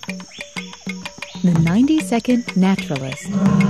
The 90-Second Naturalist.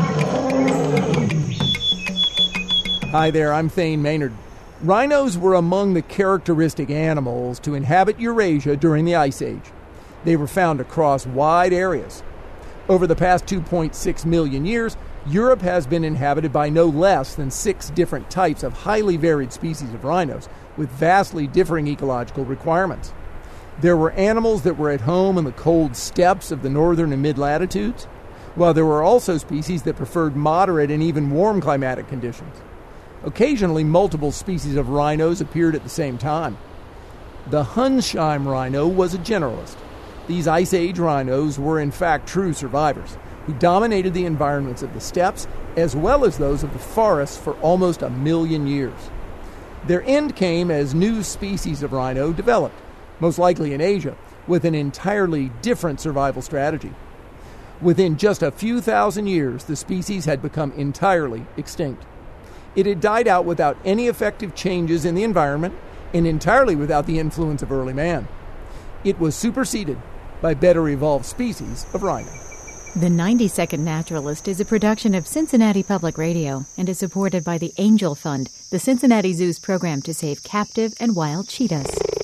Hi there, I'm Thane Maynard. Rhinos were among the characteristic animals to inhabit Eurasia during the Ice Age. They were found across wide areas. Over the past 2.6 million years, Europe has been inhabited by no less than 6 different types of highly varied species of rhinos with vastly differing ecological requirements. There were animals that were at home in the cold steppes of the northern and mid-latitudes, while there were also species that preferred moderate and even warm climatic conditions. Occasionally, multiple species of rhinos appeared at the same time. The Hunsheim rhino was a generalist. These Ice Age rhinos were in fact true survivors, who dominated the environments of the steppes as well as those of the forests for almost 1 million years. Their end came as new species of rhino developed, most likely in Asia, with an entirely different survival strategy. Within just a few thousand years, the species had become entirely extinct. It had died out without any effective changes in the environment and entirely without the influence of early man. It was superseded by better evolved species of rhino. The 90-Second Naturalist is a production of Cincinnati Public Radio and is supported by the Angel Fund, the Cincinnati Zoo's program to save captive and wild cheetahs.